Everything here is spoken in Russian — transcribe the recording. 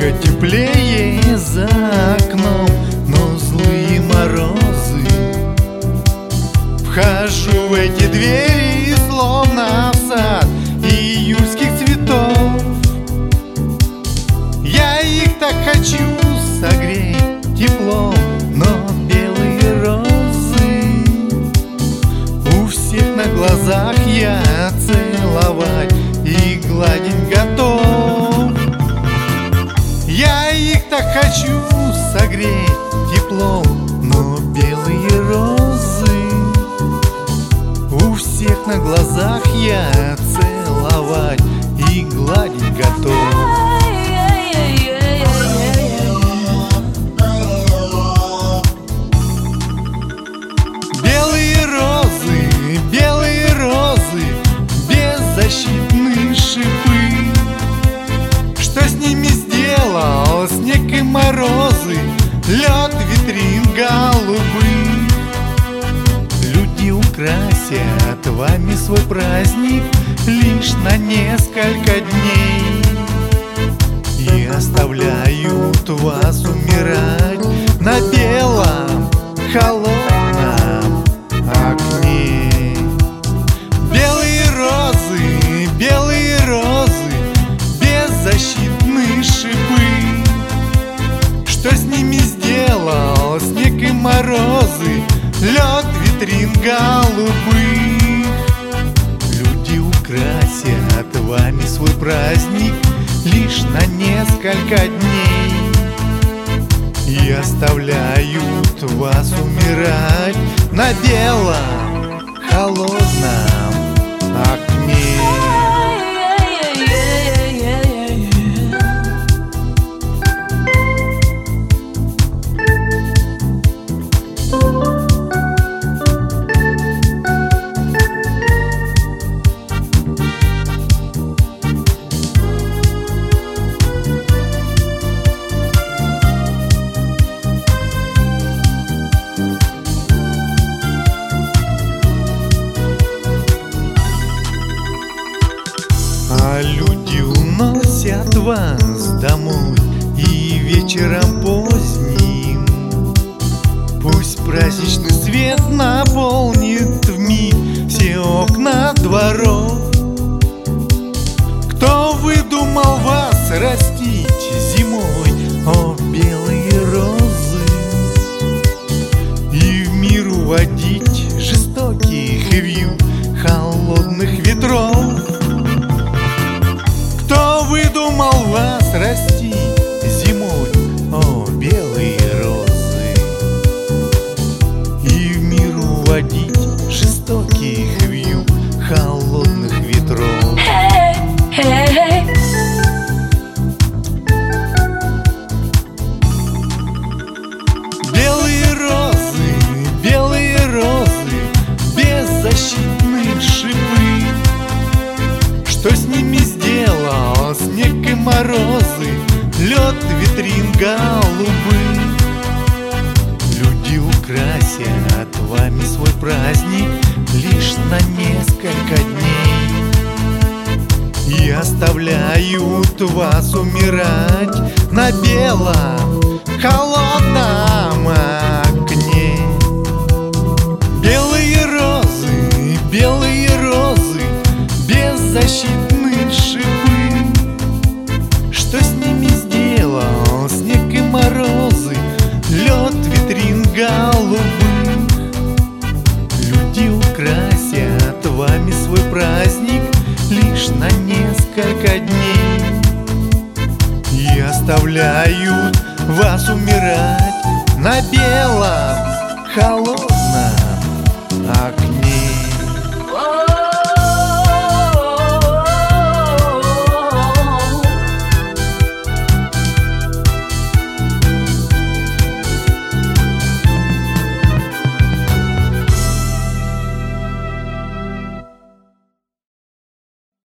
немного теплее за окном, но злые морозы. Вхожу в эти двери, словно в сад июльских цветов. Я их так хочу согреть теплом, но белые розы у всех на глазах я целовать и гладить готов. Я их так хочу согреть теплом, но белые розы у всех на глазах я целовать и гладить готов. Белые розы, беззащитные шипы. Что с ними сделал снег и морозы, лед витрин голубых? Люди украсят вами свой праздник лишь на несколько дней и оставляют вас умирать на белом холодном окне. Белые розы, беззащитные шипы. Что с ними сделал снег и морозы, лед витрин голубых? Люди украсят вами свой праздник лишь на несколько дней и оставляют вас умирать на белом холодном окне. А люди уносят вас домой и вечером поздним пусть праздничный свет наполнит вмиг все окна дворов. Кто выдумал вас растить зимой, о белые розы, и в мир уводить жестоких вьюг холодных ветров? Кто выдумал вас растить зимой, о белые розы, и в мир уводить жестоких вьюг холодных ветров? Белые розы, беззащитные шипы. Что с ними сделал снег и морозы, лед витрин голубых? Люди украсят вами свой праздник лишь на несколько дней и оставляют вас умирать на белом холодном окне. Белые розы, беззащитные шипы. Что с ними сделал снег и морозы, лед витрин голубых? Люди украсят вами свой праздник лишь на несколько дней и оставляют вас умирать на белом холодном